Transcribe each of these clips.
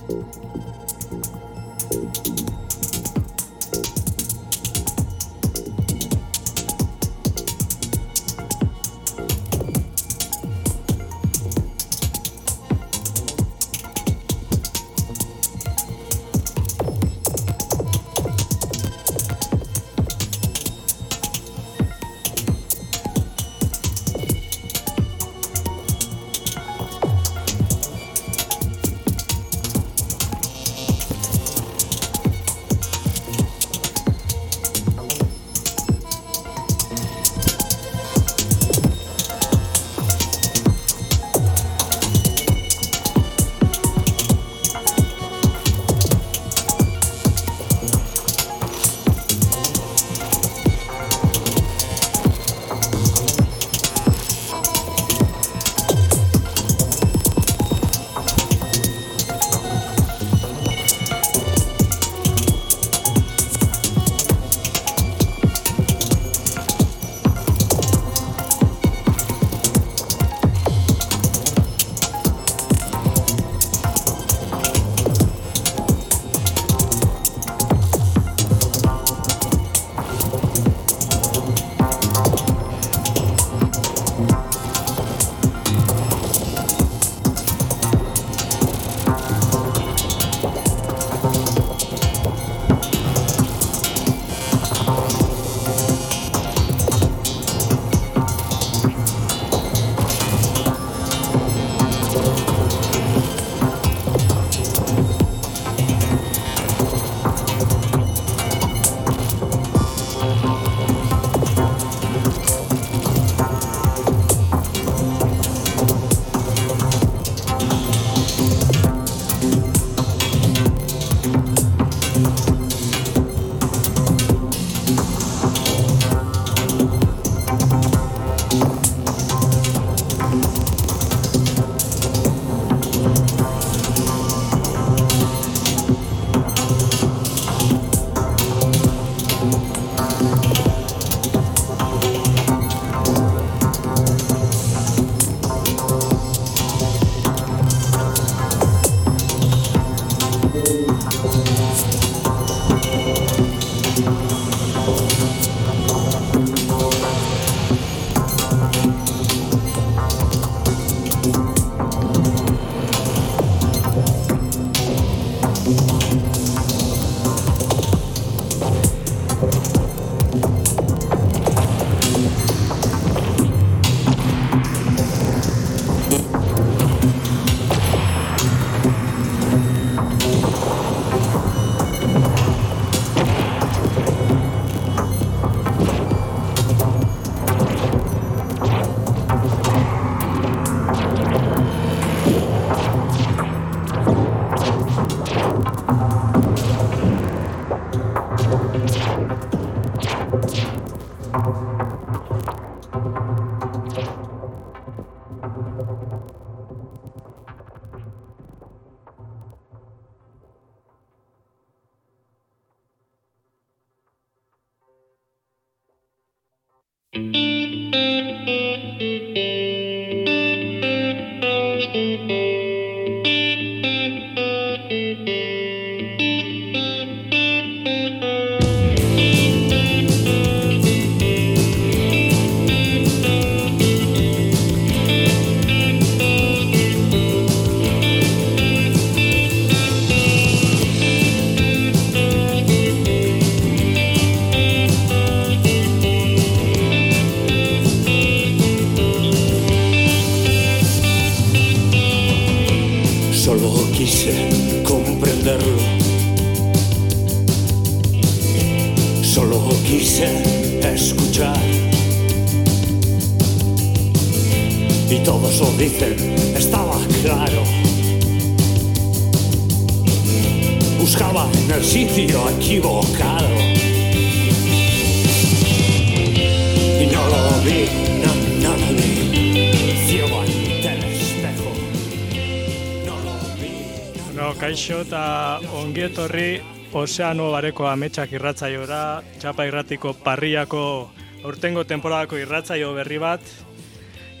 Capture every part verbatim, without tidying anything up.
Kaixo eta ongietorri Ozeano Bareko ametsak irratzaiora, Txapa Irratiko parriako aurtengo temporadako irratzaio berri bat.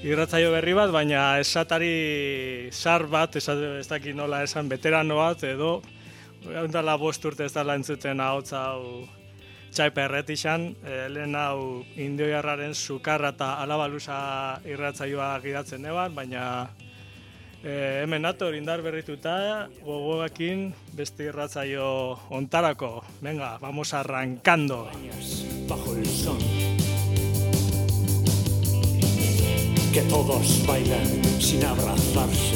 irratzaio berri bat, baina esatari zar bat, ez dakit nola esan, veterano bat, edo ondala bost urte ez dala entzuten ahotsa hau txaiperret izan, e, lehen hau indioiarraren sukarra eta alabaluza irratzaioa gidatzen eban, baina e, hemen nator indar berrituta, gogoekin beste irratzaio ontarako. Venga, vamos arrancando. Bajo el sol, que todos bailan sin abrazarse.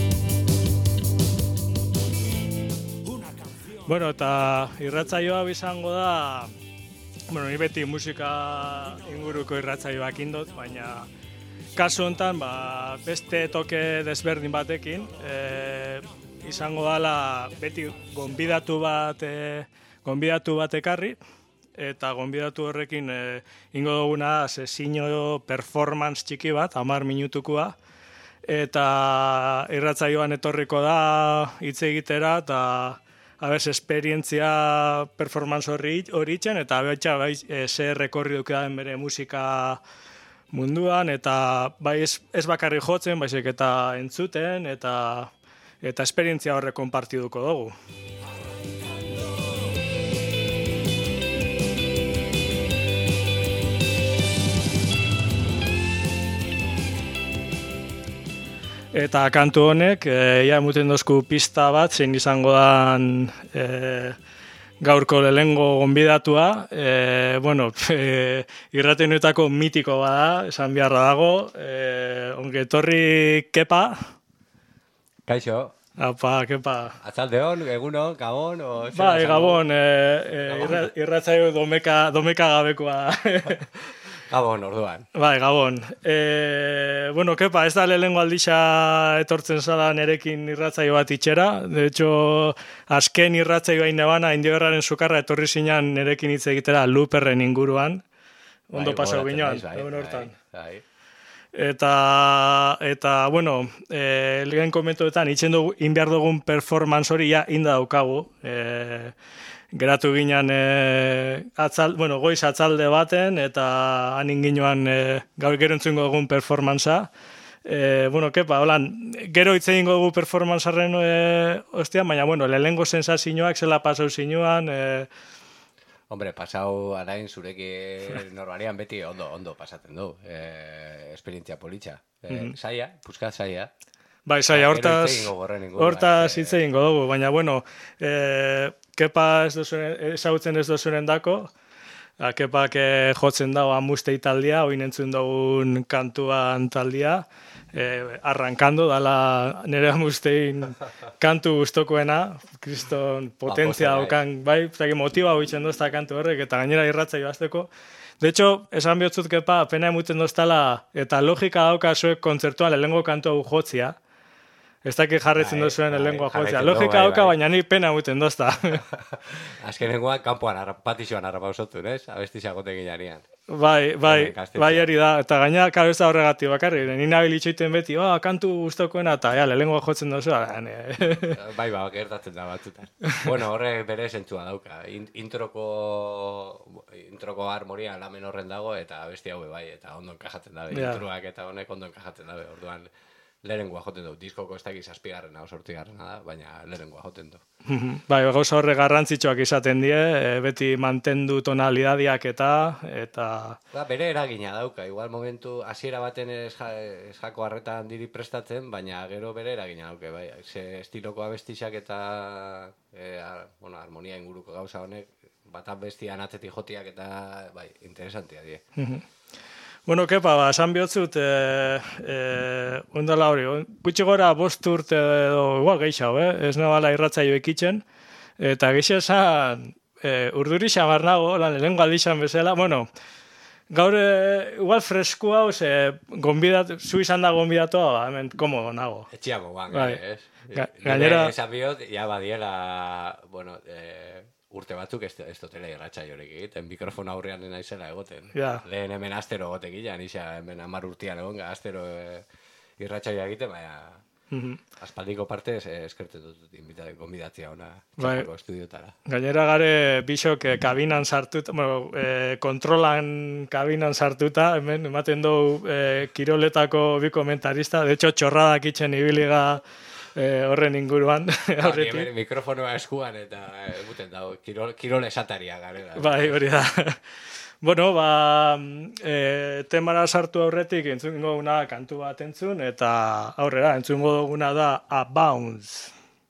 Bueno, eta irratzaioa izango da, bueno, ni beti musika inguruko irratzaioak indot, baina kasu honetan ba, beste toke desberdin batekin, e, izango dala beti gonbidatu bat, e, gonbidatu bat ekarri, eta gonbidatu horrekin e, ingo duguna sesio performance txiki bat, hamar minutukoa, eta irratzaioan etorriko da hitz egitera, eta abez, esperientzia performance hori itxen, eta abetxa, bai, e, ze rekorri dukean bere musika munduan, eta bai ez, ez bakarri jotzen, baizik eta entzuten, eta eta esperientzia horre konpartiduko dugu. Eta kantu honek, e, ja emuten dozku pista bat, zein izango dan e, gaurko lehengo gonbidatua. E, bueno, e, irratenuetako mitiko bada, esan beharra dago. E, onge etorri Kepa. Kaixo. Apa, Kepa. Atzaldeon, egunon, gabon? O bai, gabon, e, e, irra, irratzaio domeka, domeka gabekoa. Gabon, orduan. Bai, Gabon. E, bueno, Kepa, ez da lehengo aldixa etortzen zala nerekin irratzaio bat itxera. De hecho, azken irratzaio hain nebana, indioerraren sukarra etorri zinan nerekin hitz egitera Luperren inguruan. Ondo bai, pasau ginoan, egun hortan. Bai, bai. Eta, eta, bueno, e, lehen komentuetan, itxen dugu, inbiar dugun performance hori ja inda daukagu. E, Geratu ginen e, atzal, bueno, goiz atzalde baten, eta hanin ginoan e, gaur gero entzungo dugun performanza. E, bueno, Kepa, holan, gero hitz egingo dugu performanzaren e, ostian, baina, bueno, lehengo sensazioak zela pasau zinuan. E... Hombre, pasau arain zurekin normalian beti ondo, ondo pasatzen du. E, esperientzia politxa. E, mm-hmm. Saia, puskat saia. Bai, saia, hortaz, hortaz hitz egingo dugu, baina, bueno, e, Kepa ez dozuren, ezagutzen ez dozuren dako, Kepak e, jotzen dago amustei taldia, oin entzun dugun kantuan taldia, e, arrankando, dala nire amustein kantu gustokoena, kriston potentzia daukan, bai, motiba hoitzen dozta kantu horrek, eta gainera irratzaio azteko. De hecho, esan bihotzut Kepa, pena emuten doztala, eta logika dauka zuek kontzertuan lehengo kantu hau jotzia, ez dakit jarretzen duzuen lehengoa jotzea. Logika dauka, baina ni pena muten dozta. Azkenengoa, kanpoan, patixoan harrapausotu, ez? Abesti xagoten ginean. Bai, bai, bai hori da. Eta gaina, karo ez da horregati bakarri. Ni nabil itxoiten beti, oh, kantu guztokoena, eta ja, lehengoa jotzen duzua. Bai, ba, gertatzen da batzutan. Bueno, horre bere zentzua dauka. Introko, introko harmonia lamen horren dago, eta abesti haue bai, eta ondo enkajatzen dabe. Yeah. Introak eta honek ondo enkajatzen dabe, orduan. Lehenengoa joten du, diskoko ez dakiz azpigarrena o sortigarrena da, baina lehenengoa joten du. Bai, gauza horre garrantzitsuak izaten die, e, beti mantendu tonalidadiak eta... eta... Ba, bere eragina dauka, igual momentu hasiera baten ez, ja, ez jako harretan diri prestatzen, baina gero bere eragina dauke, bai. Ze estiloko abestixak eta e, ar, bueno, harmonia inguruko gauza honek, bat abestian atzetik jotiak eta, bai, interesantia die. Bueno, Kepa, ba, esan bihotzut, e, e, ondala hori, gutxi gora bost urte edo, igual geixau, eh? Ez nabala irratzaio ekitzen, eta geixo esan, e, urduri xamar nago, lan, lehenko aldixan bezala, bueno, gaur, e, igual fresku hau, ze, gonbidat, zu izan da gonbidatua, ba, hemen, komodo nago. Etxiago, ban, bai. Ez? Ga, gainera... Esan bihot, ja badiela, bueno, e... urte batzuk ez, ez dutela irratsaiorik egiten, mikrofona aurrean naizela egoten. Yeah. Lehen hemen astero egotek ilan, isa hemen hamar urtean egon, astero e, irratsaioa egiten, baina Aspaldiko partez, eh, eskertzen dut gonbidatzea ona Bai. txapako estudiotara. Gainera gare bisok eh, kabinan sartuta, bueno, eh, kontrolan kabinan sartuta, hemen ematen dugu eh, kiroletako bi komentarista, de hecho txorradak itxen ibiliga eh, horren inguruan. Ba, hemen mikrofonoa eskuan eta eguten dago, kirol, kirol esataria garela. Bai, hori da. Bueno, ba, e, temara sartu aurretik entzungo duguna kantu bat entzun, eta aurrera entzungo duguna da A Bounce.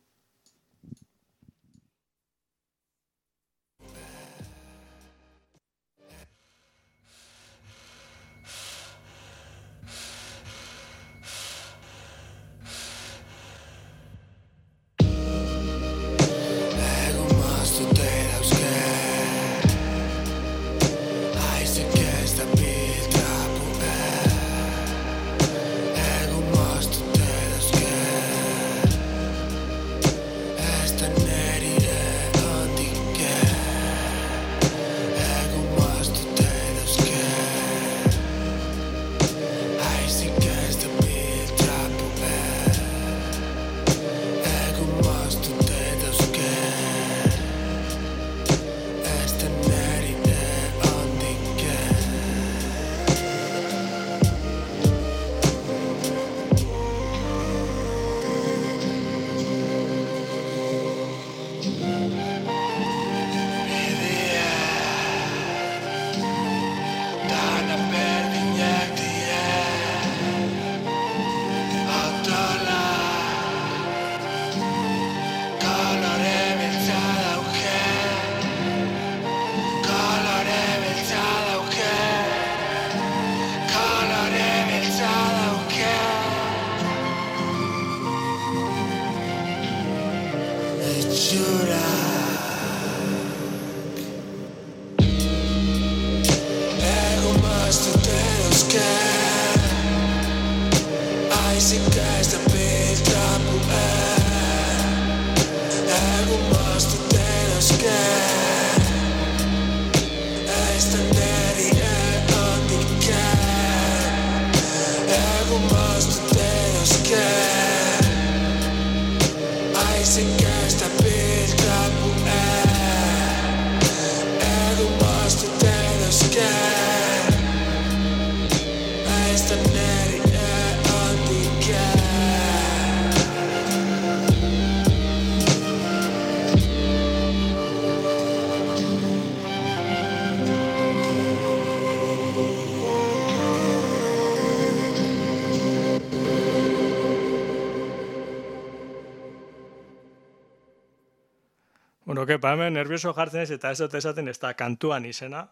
Bueno, kepa, hemen nervioso jartzen ez, eta ez dut esaten ez da kantuan izena.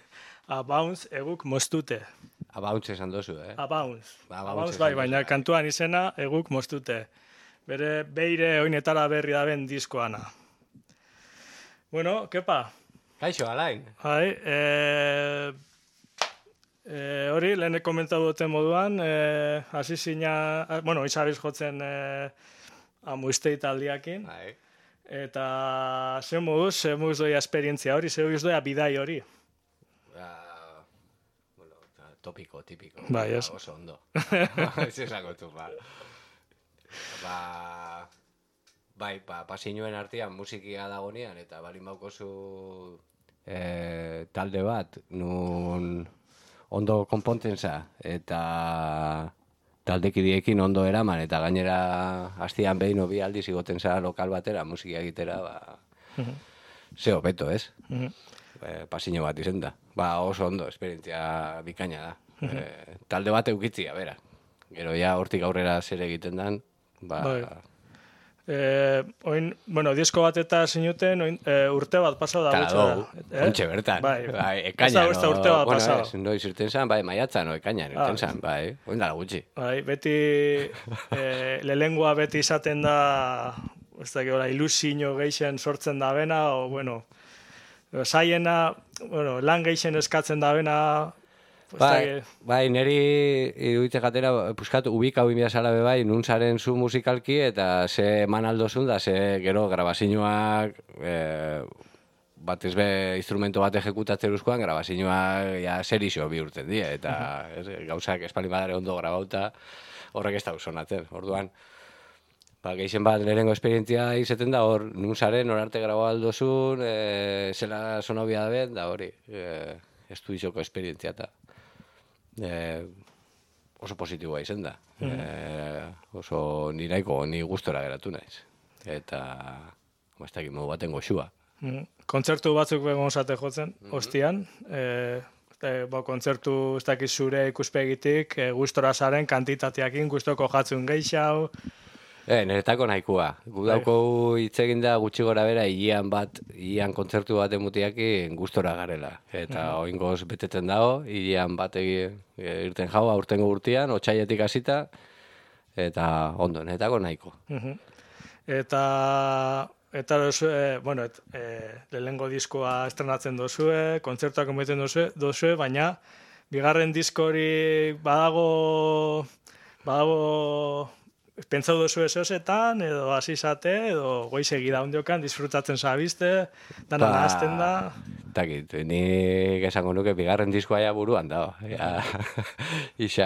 A Bounce eguk moztute. A Bounce esan dozu, eh? A Bounce. A A Bounce bai, baina kantuan izena eguk moztute. Bere beire oinetara berri daben diskoana. Bueno, kepa. Kaixo, Alain. Hai, eh... E, hori, lehen komentatu duten moduan, e, hasi zina, bueno, izabiz jotzen e, amuiztei taldiakin. Bai. Eta ze moduz, ze moduz doia esperientzia hori, ze moduz doia bidai hori. Uh, bueno, topiko, tipiko. Bai, ez. Oso ondo. Ez esango tu, ba. Ba... Bai, ba, pasinuen artean musikia dagonean, eta balin baukozu e, talde bat, nun ondo konpontzen za, eta taldekidiekin ondo eraman, eta gainera hastian behin obi aldiz igoten za lokal batera, musikia egitera, ba, uh-huh. Zeo beto, ez? Uh-huh. E, pasino bat izen da. Ba, oso ondo, esperientzia bikaina da. Uh-huh. E, talde bat eukitzia, bera. Gero ja hortik aurrera zer egiten dan, ba... Bai. Eh, oin, bueno, disko bat eta zinuten oin, eh, urte bat pasau da. Claro, eh? Ontxe bertan. Bai, bai ekaina, no, urte bat bueno, pasau. Ez, noiz irten zan, bai, maiatza, no, ekaina, irten ah, zan, bai, oin dara gutxi. Bai, beti, eh, lelengua beti izaten da, ez da, ilusio geixen sortzen da bena, o, bueno, zaiena, bueno, lan geixen eskatzen da bena, Bai, bai, neri iruditzen jatera, puskat, ubika hau inbia be bai, nun zaren zu musikalki, eta ze eman aldozun da, ze gero grabazioak, e, bat ez be instrumento bat ejekutatzen uzkoan, grabazioak ja, zer iso bihurtzen die, eta uh-huh. ez, gauzak espalin badare ondo grabauta, horrek ez da usonatzen, orduan. ba, geixen bat lehenengo esperientzia izaten da, hor, nun zaren, hor arte grabo aldozun, e, zela sonobia da ben, da hori, e, estudioko esperientzia eta e, oso positiboa izen da. Mm. E, oso niraiko, ni gustora geratu naiz. Eta, ez dakit, modu baten goxua. Mm. Kontzertu batzuk begon zate jotzen, mm-hmm. Ostian, e, e, bo, kontzertu ez dakit zure ikuspegitik, e, gustora zaren kantitateakin, gustoko jatzun geixau. E, niretako nahikoa. Gu dauko hitz egin da gutxi gora bera, hilean bat, hilean kontzertu bat emutiakin gustora garela. Eta mm-hmm. oingoz beteten dago, hilean bat egin irten jau, aurtengo urtean, otxaietik hasita, eta ondo, niretako nahiko. Mm-hmm. Eta... Eta, e, bueno, et, e, lehenengo diskoa estrenatzen dozue, kontzertuak ometen dozue, dozue, baina bigarren disko hori badago, badago, pentsau dozue zozetan, edo hasi zate, edo goizegi da ondiokan, disfrutatzen zabizte, dana ba, nahazten da. Takit, nik esango nuke bigarren diskoa ja buruan dago. Ja, isa,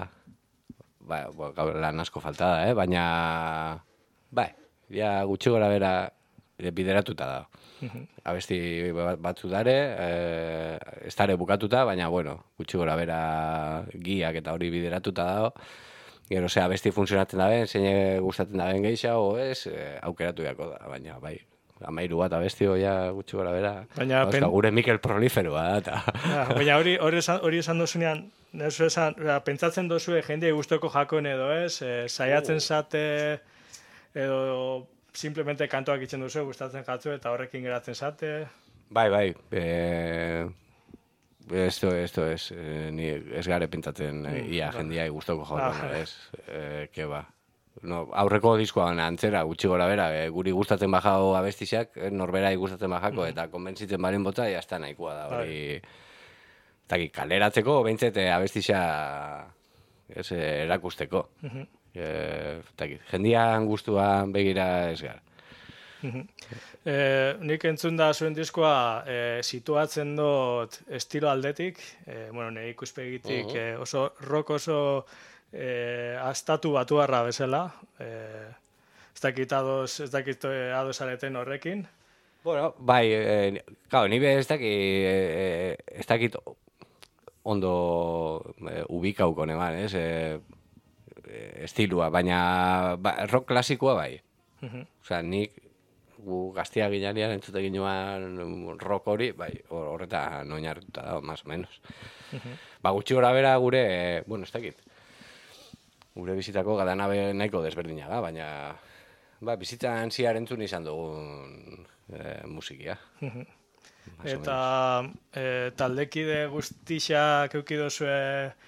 ba, lan asko falta da, eh? Baina, bai, ja gutxi gora bera bideratuta da. Abesti batzu dare, eh, ez dare bukatuta, baina, bueno, gutxi gora bera giak eta hori bideratuta da. Gero, ze abesti funtzionatzen da ben, zein gustatzen da ben geixa, o ez, eh, aukeratu jako da, baina, bai, amairu bat abesti ja gutxi gora bera. Baina, pen... gure Mikel proliferoa da. Ja, baina hori, hori, esan, hori esan dozunean, esan, pentsatzen dozue jende gustoko jakon edo ez, eh, saiatzen zate... edo simplemente kantoak itzen duzu, gustatzen jatzu eta horrekin geratzen zate. Bai, bai. Eh, esto, esto es, eh, ni ez gare pentsatzen mm, ia no. Jendia gustoko jauko, ah, ez? Eh, ke ba. No, aurreko diskoan antzera, gutxi gora bera, eh, guri gustatzen bajao abestixak, eh, norberai gustatzen bajako, mm. eta konbentzitzen baren bota, jazta nahikoa da, hori... Taki, kaleratzeko, behintzete abestixa ez, erakusteko. Mm-hmm. Eh, jendian gustuan begira ez gara. eh, nik entzun da zuen diskoa eh, situatzen dut estilo aldetik, eh, bueno, nire ikuspegitik uh-huh. eh, oso rock oso eh, astatu batuarra bezala, eh, ez dakit ados, ez dakit ados areten horrekin. Bueno, bai, eh, claro, nire ez dakit, eh, ez dakit ondo eh, ubikauko neman, ez? Eh, estilua, baina ba, rock klasikoa bai. Uh-huh. Osea, nik gu gaztia ginean entzute ginoan rock hori, bai, horretan oinarrituta da, más o menos. Uh-huh. Ba, gutxi gora bera gure, eh, bueno, ez dakit, gure bizitako gadanabe nahiko desberdina da, baina ba, bizitzan ziar entzun izan dugun eh, musikia. Uh-huh. Eta eh, taldekide guztixak eukidozue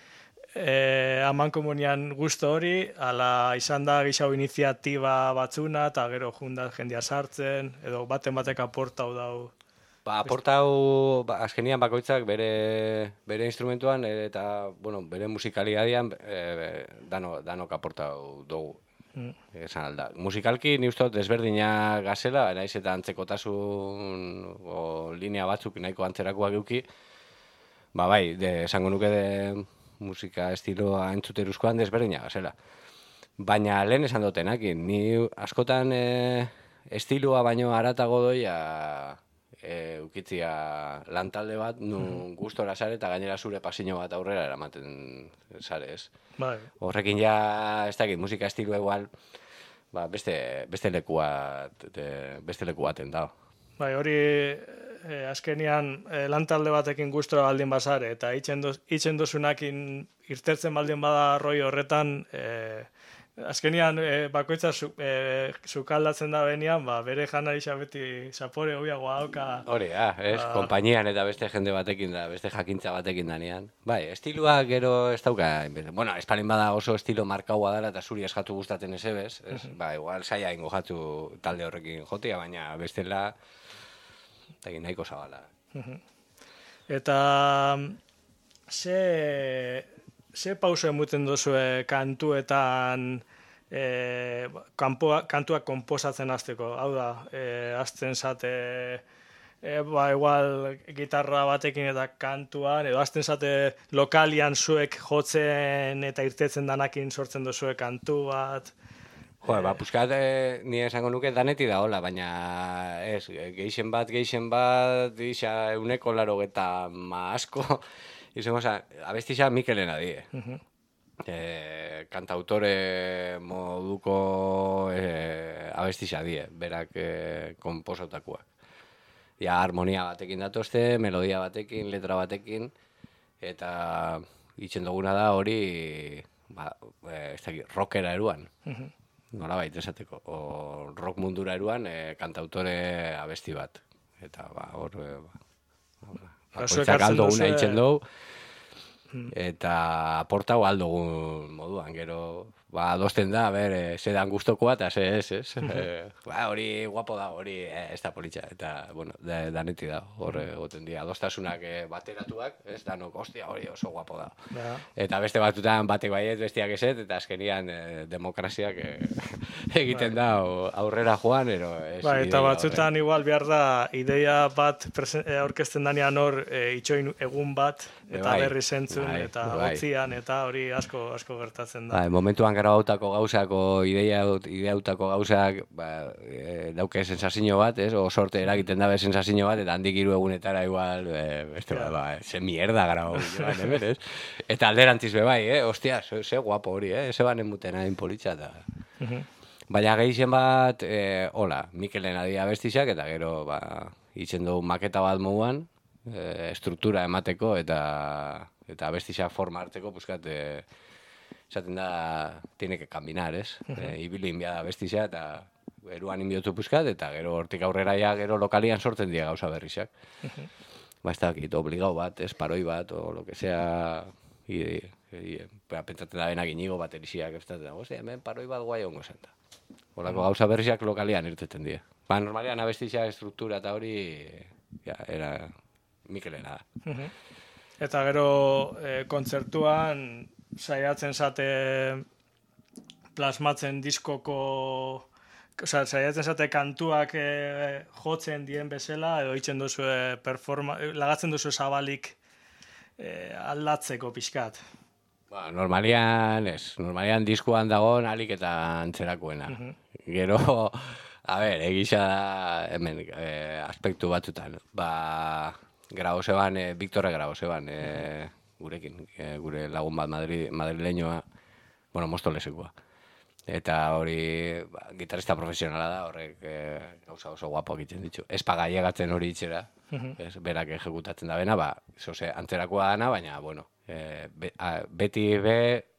E, aman komunian gusto hori, ala izan da gixau iniziatiba batzuna, eta gero jundat jendia sartzen, edo baten batek aportau dau. Ba, aportau, ba, azkenian bakoitzak bere, bere instrumentuan, eta, bueno, bere musikaliadian e, dano, danok aportau dugu. Mm. Esan alda. Musikalki, ni ustot, desberdina gazela, naiz eta antzekotasun o linea batzuk nahiko antzerakoak euki, ba, bai, de, esango nuke de... musika estiloa entzuteruzkoan desberdina gazela. Baina lehen esan dutenakin, ni askotan e, estiloa baino haratago doia e, ukitzia lantalde bat, nun gustora sare eta gainera zure pasino bat aurrera eramaten sare, ez? Bai. Horrekin ja, ez dakit, musika estiloa igual, ba, beste, beste lekua, beste leku baten dago. Bai, hori e, azkenian e, lantalde batekin gustora baldin bazare, eta itzen dozunakin irtertzen baldin bada roi horretan, e, azkenian e, bakoitza zu, e, zukaldatzen da benian, ba, bere janari beti zapore hobiagoa dauka. Hori, ah, ez, ba... konpainian eta beste jende batekin da, beste jakintza batekin danean. Bai, estilua gero ez dauka, bueno, espalin bada oso estilo markaua dara eta zuri eskatu gustatzen ezebez, ez, uh-huh. Ba, igual saia ingo jatu talde horrekin jotia, baina bestela... eta nahiko zabala. Uh-huh. Eta ze, ze pauso emuten duzue kantuetan e, kanpoa, kantuak konposatzen hasteko? Hau da, e, azten zate e, ba, igual gitarra batekin eta kantuan, edo azten zate lokalian zuek jotzen eta irtetzen danakin sortzen duzue kantu bat. Jo, ba, puskat, eh, nire esango nuke daneti da hola, baina ez, geixen bat, geixen bat, isa euneko laro eta ma asko, izango za, abestixa Mikelena die. Mhm. Eh, kantautore moduko eh, abestixa die, berak eh, komposotakoak. Ja, harmonia batekin datozte, melodia batekin, letra batekin, eta itzen duguna da hori, ba, eh, ez dakit, rockera eruan. Mhm. Nola baita esateko, o rock mundura eruan e, kantautore abesti bat. Eta, ba, hor, e, ba, bakoitzak aldoguna itzen dugu, eta aportau aldogun moduan, gero, ba, adosten da, ber, e, zedan gustokoa, eta ze ez, ez, e, ba, hori guapo da, hori e, ez da politxa, eta, bueno, da, daneti da, hor egoten dira, adostasunak e, bateratuak, ez, danok, ostia, hori oso guapo da. Ja. Eta beste batutan batek baiet, bestiak eset, eta azkenian e, demokraziak e, egiten da o, aurrera joan, ero ez. Ba, eta ideia batzutan horren. igual behar da ideia bat presen- eh, aurkezten danean hor eh, itxoin egun bat, eta Bai, berri zentzun, bai, eta bai. hotzian, eta hori asko asko gertatzen da. Ba, momentuan grabautako gauzak, o ideia ideautako gauzak, ba, e, dauke sensazio bat, ez? O sorte eragiten dabe sensazio bat, eta handik hiru egunetara igual, e, beste Ja. bat, ba, ze mierda grabau, joan, hemen, ez? Eta alderantziz be bai, eh? Ostia, ze, ze guapo hori, eh? Ze banen muten hain politxa, eta... Mhm. Baina gehien bat, e, hola, Mikelena dia abestixak, eta gero, ba, itzen dugu maketa bat moduan, e, struktura emateko, eta eta abestixak forma harteko, puskat, e, esaten da, tiene que caminar, ez? E, ibili inbia da abestixa, eta eruan inbiotu puskat, eta gero hortik aurrera ja, gero lokalian sortzen dira gauza berrixak. Ba, ez dakit, obligau bat, ez, paroi bat, o lo que sea, i, i, i, pentsatzen da benak inigo baterixiak, ez da, ostia, hemen paroi bat guai ongo zen da. Olako gauza berriak lokalian irteten dira. Ba, normalian abestixa, struktura eta hori, ja, era Mikelena da. Mhm. Eta gero eh, kontzertuan saiatzen zate plasmatzen diskoko, osea, saiatzen zate kantuak eh, jotzen dien bezala, edo itzen duzu performa, lagatzen duzu zabalik eh, aldatzeko pixkat. Ba, normalian, ez, normalian diskuan dagoen alik eta antzerakoena. Gero, a ber, egisa da, hemen, eh, aspektu batzutan. Ba, grabo zeban, eh, Victorre grabo zeban, eh, gurekin, eh, gure lagun bat Madri, madrileñoa, bueno, Mostolesekoa. Eta hori, ba, gitarista profesionala da, horrek eh, gauza oso guapo egiten ditu. Ez paga llegatzen hori itxera, ez, berak ejekutatzen da bena, ba, zoze, antzerakoa dana, baina, bueno, eh, be, a, beti be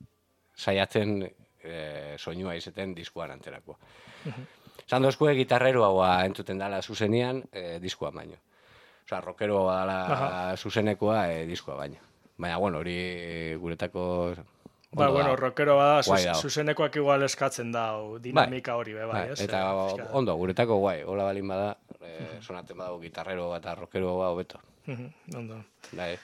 saiatzen eh, soinua izeten diskuan antzerakoa. Zan dozkue gitarrero haua entuten dala zuzenian, eh, diskuan baino. Osa, rockero dala zuzenekoa eh, diskua baino. Baina, bueno, hori guretako... Ba, bueno, rockero bada, Guai zus, dago. zuzenekoak igual eskatzen da, dinamika hori, be, bai, Bai, ez? eta Eh, pixka- ondo, guretako guai, hola balin bada, eh, sonatzen badago gitarrero eta rockero bat hobeto. Mhm, ondo. Da, ez.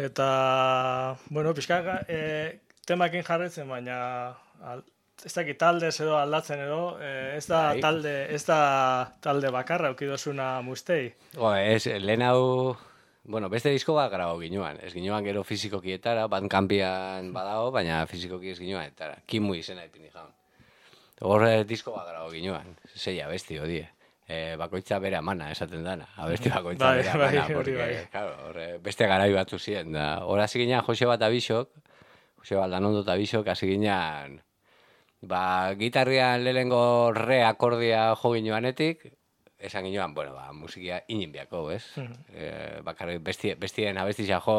Eta, bueno, pixka, eh, temakin jarretzen, baina al, ez dakit taldez edo aldatzen edo, eh, ez da Bai. talde, ez da talde bakarra eukidozuna mustei. O, ez, lehen hau, bueno, beste disko bat grabau ginuan. Ez ginuan gero fizikokietara, bandkampian badao, baina fizikoki ez ginuan etara. Kimu izena ipini jaun. Hor eh, disko bat grabau ginuan, zeia besti hodie. E, bakoitza bere amana esaten dana. Abesti bakoitza Bai, bere bai, amana. hori porque, bai. claro, hor, eh, beste garai batzu ziren. Da. Hor hasi ginean Joseba eta Bixok, Joseba Aldanondo eta Bixok hasi ginean, ba, gitarrian lehenengo re akordia jo ginuanetik, esan ginuan, bueno, ba, musikia inbiako, ez? eh, bakarrik besti, bestien abestisa jo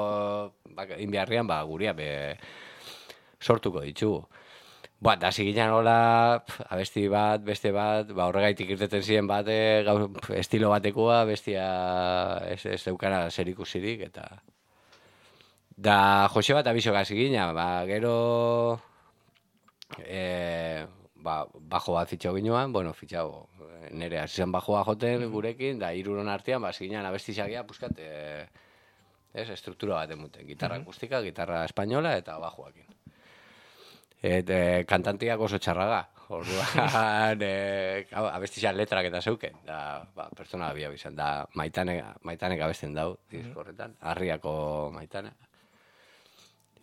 bak, inbiarrian, ba, guria be, sortuko ditugu. Ba, da ziginan hola, pf, abesti bat, beste bat, ba, horregaitik irteten ziren bate, gau, pf, estilo batekoa, bestia ez, ez eukana zerikusirik, eta... Da, Joseba eta Bixok hasi gina, ba, gero... E, ba, bajo bat fitxau ginuan, bueno, fitxau, nire hasi zen bajoa joten gurekin, da hiruron artean, ba, ziginan abestizagia, puskat, e, ez, estruktura bat emuten, gitarra akustika, gitarra espainola eta bajoakin. Et, e, kantantiak oso txarraga, orduan, e, abestizan letrak eta zeuken, da, ba, pertsona abia bizan, da, maitanek, maitanek abesten dau, disko horretan, harriako maitana.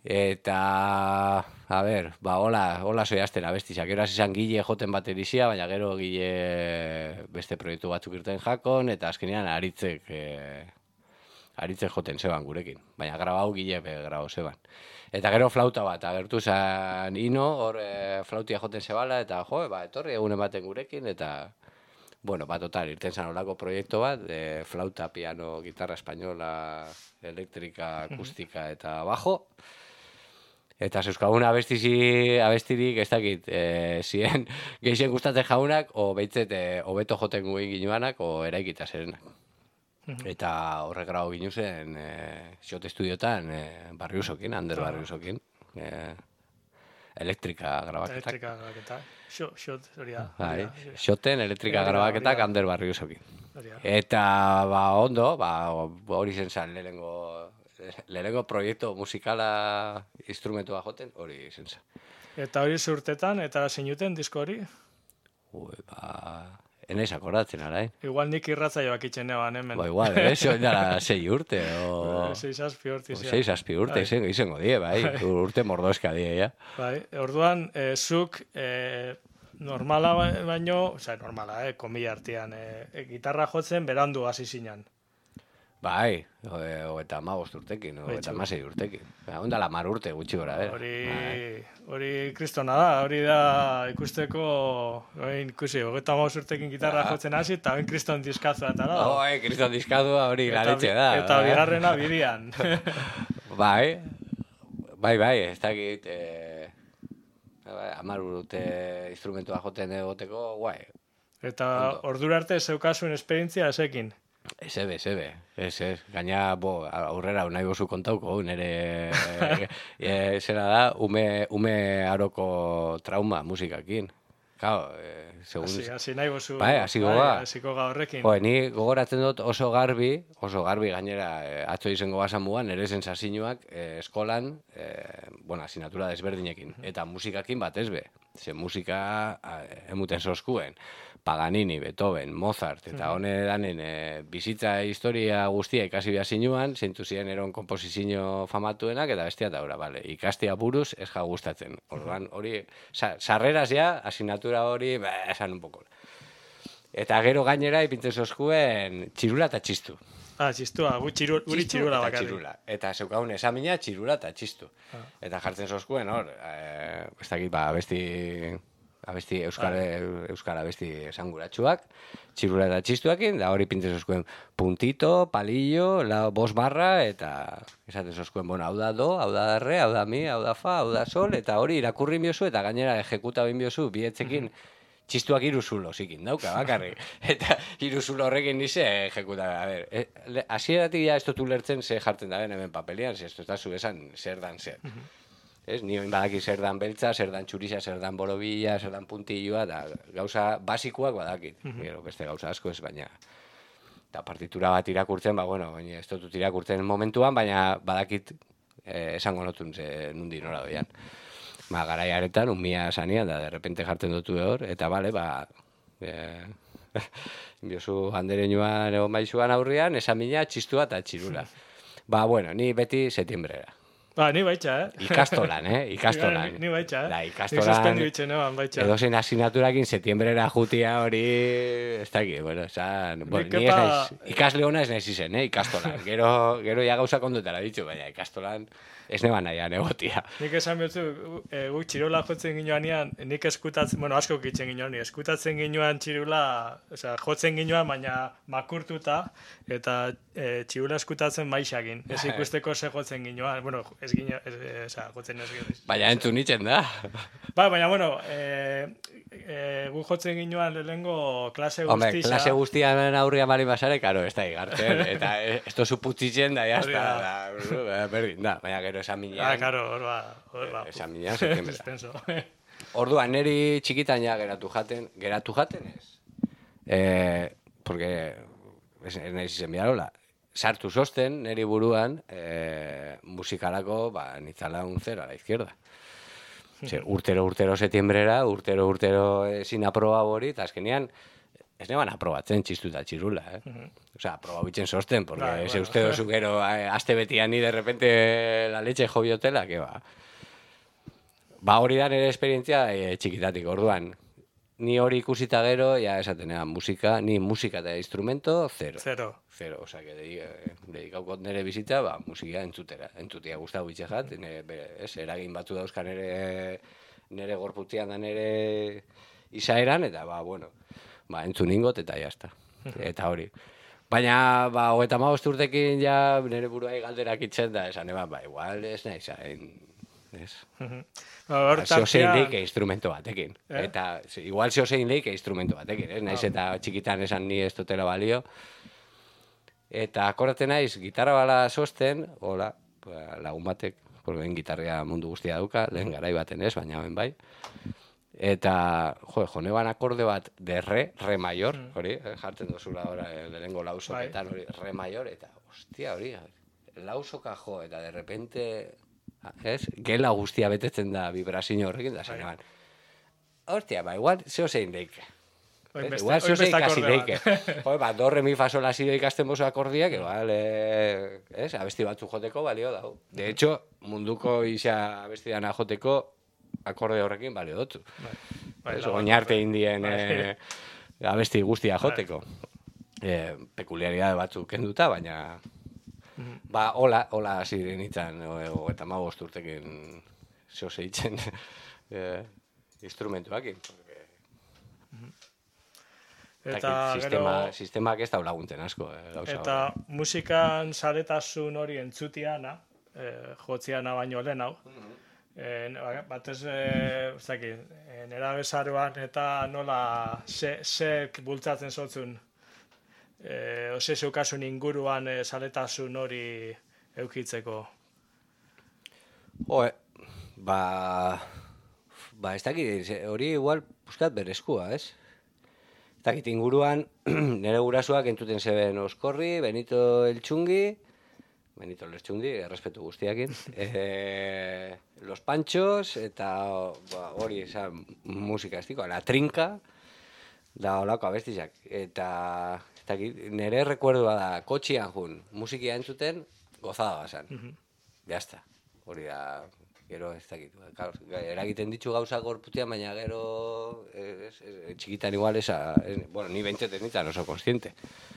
Eta, a ber, ba, hola, hola soiazten abestizak. Gero hasi izan Gile joten baterizia, baina gero Gile beste proiektu batzuk irten jakon, eta azkenean aritzek, e, aritzek joten zeban gurekin. Baina grabau Gile be, grabau zeban. Eta gero flauta bat, agertu zan Ino, hor e, flautia joten zebala, eta jo, ba, etorri egunen baten gurekin, eta, bueno, ba, total, irten zan olako proiektu bat, e, flauta, piano, gitarra espainola, elektrika, akustika eta bajo. Eta zeuskagun abestizi, abestirik, ez dakit, e, ziren gehien gustatzen jaunak, o behitzet, e, hobeto joten guen ginoanak, o eraikita zerenak. Eta horrek grau ginu zen, e, xot estudiotan, e, Barriusokin, Ander Barriusokin, e, elektrika grabaketak. Elektrika grabaketak, xot, xot, hori da. Bai, xoten elektrika grabaketak Ander Barriusokin. Eta, ba, ondo, ba, hori zen zan, lehenengo... Lehenengo proiektu musikala instrumentua joten, hori izen zen. Eta hori zurtetan, eta zinuten disko hori? Ui, ba... Enaiz akordatzen, ara, eh? Igual nik irratzaioak itxen eban, hemen. Ba, igual, eh? Soin dara sei urte, o... Sei zazpi urte, izan. Sei zazpi urte, izango, izango die, bai. Urte mordoska die, ja. Bai, orduan, e, zuk... E, normala baino, oza, normala, eh, komila artean, e, gitarra jotzen berandu hasi zinan. Bai, eta ama bost urtekin, eta ama sei urtekin. Ondala mar urte gutxi gora, bera. Hori, hori kristona da, hori da ikusteko, oin, ikusi, hogeita ama bost urtekin gitarra jotzen hasi, eta oin kriston diskazua eta da. Oi, kriston diskazua hori laretxe da. Eta bigarrena bidian. Bai, bai, bai, ez dakit, amar urte instrumentua joten egoteko, guai. Eta ordura arte zeukazuen esperientzia esekin. Ezebe, ezebe, ez, ez, gaina, bo, aurrera nahi bozu kontauko, nire, e, zera da, ume, ume aroko trauma musikakin. Claro, eh, segun... Asi, asi nahi bozu. Bai, asi goga. Asiko ga horrekin. Joe, ni gogoratzen dut oso garbi, oso garbi gainera, eh, atzo izango basan muan, nire sensazioak eh, eskolan, eh, bueno, asinatura desberdinekin, eta musikakin bat ez be. Ze musika eh, emuten soskuen. Paganini, Beethoven, Mozart, eta hone danen e, bizitza historia guztia ikasi behar zinuan, zeintu ziren eron komposizio famatuenak, eta bestia eta ora, bale, ikastia buruz ez ja gustatzen. Orduan, hori, sa, sarreraz ja, asignatura hori, ba, esan un poco. Eta gero gainera, ipintzen zozkuen, txirula eta txistu. Ah, txistua, guri txiru, txirula bakarrik. Txirula. Eta zeukagun esamina, txirula eta txistu. Ah. Eta jartzen zozkuen, hor, e, ez dakit, ba, besti... abesti euskara, euskara abesti esanguratsuak, txirula eta txistuakin, da hori pintzen zozkuen puntito, palillo, la bos barra, eta esaten zozkuen, bueno, hau da do, hau da re, hau da mi, hau da fa, hau da sol, eta hori irakurri biozu, eta gainera ejekuta bin biozu, bietzekin, txistuak iruzulo zikin dauka, bakarrik. Eta iruzulo horrekin nize ejekuta, a ber, e, hasieratik ja ez dut ulertzen ze jartzen da ben hemen papelian, ze ez dut zu esan zer dan zer. Ez, ni badaki zer dan beltza, zer dan txurixa, zer dan borobila, zer dan puntilloa, da gauza basikoak badakit. Gero beste gauza asko ez, baina eta partitura bat irakurtzen, ba, bueno, baina ez dut irakurtzen momentuan, baina badakit eh, esango notun ze nundi nora doian. Ba, garaiaretan, un mia sanian, da, de repente jartzen dutu hor, eta bale, ba, eh, biozu handereñuan egon baizuan aurrian, esan mina txistua eta txirula. Ba, bueno, ni beti setiembrera. Ba, ni baitxa, eh? Ikastolan, eh? Ikastolan. Ni, ni baitxa, eh? Da, ikastolan... Ni suspendi bitxen, eban, baitxa. Edo zen asignaturakin setiembrera jutia hori... Ez dakit, bueno, esan... Bueno, ni ez naiz... Ikasle hona ez naiz izen, eh? Ikastolan. Gero, gero ja gauza kondutara ditzu, baina ikastolan ez neban nahian egotia. Nik esan behutzu, e, guk txirola jotzen ginoanean, nik eskutatzen, bueno, asko kitzen ginoan, eskutatzen ginoan txirula, osea, jotzen ginoan, baina makurtuta, eta e, txirula eskutatzen maixakin. Ez ikusteko ze jotzen ginoan, bueno, ez gino, ez, osea, jotzen ez gino. Baina entzun nitzen da. Ba, baina, bueno, e, e, gu jotzen ginoan lehenengo klase guztia. Hombre, klase guztian aurria mali basare, karo, ez da igartzen, eta ez tozu putzitzen da, jazta, da, berdin, da, baina gero esan minean. Ah, karo, hor ba, hor ba. Esan minean, septiembre. Orduan, neri txikitan ja geratu jaten, geratu jaten ez? Eh, porque, ez nahi zizen biarola, sartu zosten, neri buruan, eh, musikalako, ba, nitzala un zero a la izquierda. Zer, urtero, urtero setiembrera, urtero, urtero ezin aproba hori, eta azkenean, ez neban aprobatzen txistuta txirula, eh? Uh -huh. Osea, aprobabitzen sosten, porque Bai, ese bueno. uste dozu gero, eh, aste betian ni de repente la leche jo biotela, que ba. Ba, hori da nire esperientzia eh, txikitatik, orduan. Ni hori ikusita gero, ja esatenean musika, ni musika eta instrumento, zero. Zero. Zero, osea, que dedikaukot nire bizita, ba, musika entzutera. Entzutia guztau bitxejat, ez, eragin batu dauzka nire, nire gorputian da nire izaeran, eta, ba, bueno, ba, entzun ingot, eta jazta. Eta hori. Baina, ba, hogeita hamabost urtekin, ja, nire buruai galderak itzen da, esan eban, ba, igual, ez nahi zain, ez. Ba, zeo zein leike instrumento batekin. Eh? Eta, igual zeo zein leike instrumento batekin, ez? Naiz eta txikitan esan ni ez dutela balio. Eta akordaten naiz, gitarra bala sosten, hola, lagun batek, lehen gitarria mundu guztia dauka, lehen garai baten ez, baina hemen bai. Eta, jo, joneban akorde bat de re, re mayor, hori, jartzen duzula ora, lehenengo lausoketan, hori, re mayor, eta, ostia, hori, lausoka jo, eta de repente, ez, gela guztia betetzen da vibrazio horrekin, da zenean. Hostia, ba, igual, zeo zein leike. Igual zeo zein kasi leike. Jo, ba, do, re, mi, fa, sol, la, si, do, ikasten bozo akordiak, igual, ez, abesti batzu joteko balio dago. De hecho, munduko isa abesti dana joteko, akorde horrekin balio dutzu. Oinarte indien abesti guztia joteko. Pekuliaridade batzuk kenduta, baina... Ba, hola, hola hasi nintzen, eta hamabost urtekin zeo zeitzen instrumentuakin. Eta gero... Sistemak ez da lagunten asko. Eta musikan saretasun hori entzutiana, jotziana baino lehen hau, batez, ez dakit, nera bezaruan eta nola zek bultzatzen zotzun, ose zeukasun inguruan saletasun hori eukitzeko? Jo, ba, ba, ez dakit, hori igual buskat bereskua, ez? Ez dakit, inguruan, nire gurasuak entzuten zeben Oskorri, Benito Eltxungi, Benito Lertxundi, errespetu guztiakin, e, Los Panchos, eta ba, hori, esan, musika estiko, La Trinka, da holako abestizak. Eta, ez dakit, nire rekuerdua da, kotxian jun, musikia entzuten, gozada bazan. Uh -huh. Jazta, hori da, gero ez dakit. Eragiten ditu gauza gorputian, baina gero, es, es, txikitan igual, esa, es, bueno, ni behintzet ez nintzen oso konstiente.